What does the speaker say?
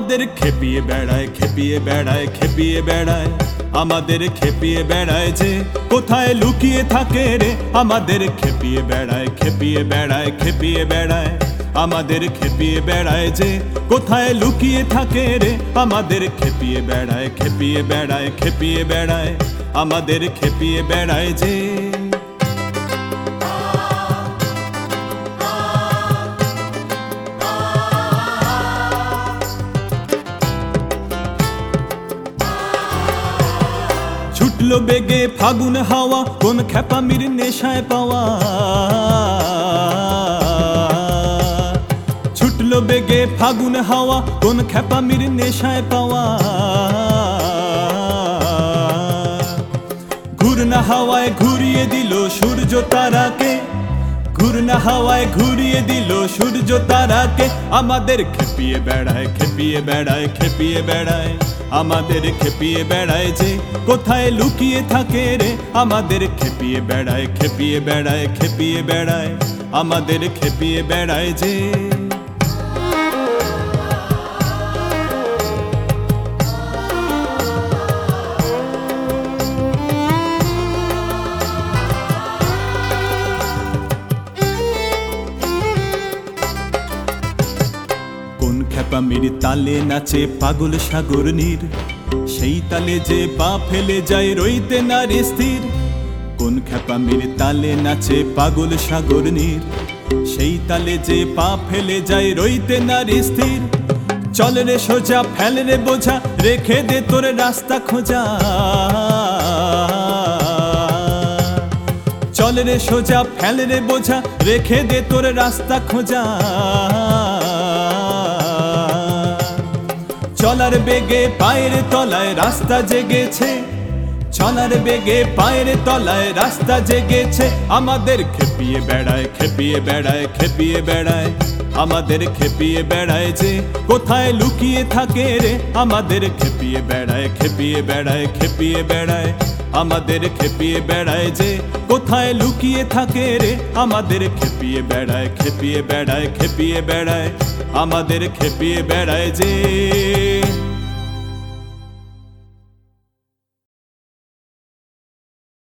আমাদের খেপিয়ে বেড়ায় খেপিয়ে বেড়ায় খেপিয়ে বেড়ায় আমাদের খেপিয়ে বেড়ায় যে কোথায় লুকিয়ে থাকে রে আমাদের খেপিয়ে বেড়ায় খেপিয়ে বেড়ায় খেপিয়ে বেড়ায় আমাদের খেপিয়ে বেড়ায় যে কোথায় লুকিয়ে থাকে রে আমাদের খেপিয়ে বেড়ায় খেপিয়ে বেড়ায় খেপিয়ে বেড়ায় আমাদের খেপিয়ে বেড়ায় যে ছুটলো বেগে ফাগুন হাওয়া কোন খেপামির নেশায় পাওয়া ছুটলো বেগে ফাগুন হাওয়া কোন খেপামির নেশায় পাওয়া ঘুরনা হাওয়ায় ঘুরিয়ে দিল সূর্য তারাকে ঘুরনা হাওয়ায় ঘুরিয়ে দিল সূর্য তারাকে আমাদের খেপিয়ে বেড়ায় খেপিয়ে বেড়ায় খেপিয়ে বেড়ায় আমাদের খেপিয়ে বেড়ায় যে কোথায় লুকিয়ে থাকে রে আমাদের খেপিয়ে বেড়ায় খেপিয়ে বেড়ায় খেপিয়ে বেড়ায় আমাদের খেপিয়ে বেড়ায় যে খেপামির তালে নাচে পাগল সাগর নীর সেই তালে যে পা ফেলে যায় রইতে নারী স্থির কোন খেপামির তালে নাচে পাগল সাগর নীর সেই তালে যে পা ফেলে যায় রইতে নারী স্থির চল রে সোজা ফেল রে বোঝা রেখে দে তোর রাস্তা খোঁজা চল রে সোজা ফেল রে বোঝা রেখে দে তোর রাস্তা খোঁজা চলার বেগে পায়ের তলায় রাস্তা জেগেছে চলার বেগে পায়ের তলায় রাস্তা জেগেছে আমাদের খেপিয়ে বেড়ায় খেপিয়ে বেড়ায় খেপিয়ে বেড়ায় আমাদের খেপিয়ে বেড়ায় যে কোথায় লুকিয়ে থাকে রে আমাদের খেপিয়ে বেড়ায় খেপিয়ে বেড়ায় খেপিয়ে বেড়ায় আমাদের খেপিয়ে বেড়ায় যে কোথায় লুকিয়ে থাকে রে আমাদের খেপিয়ে বেড়ায় খেপিয়ে বেড়ায় খেপিয়ে বেড়ায় আমাদের খেপিয়ে বেড়ায় যে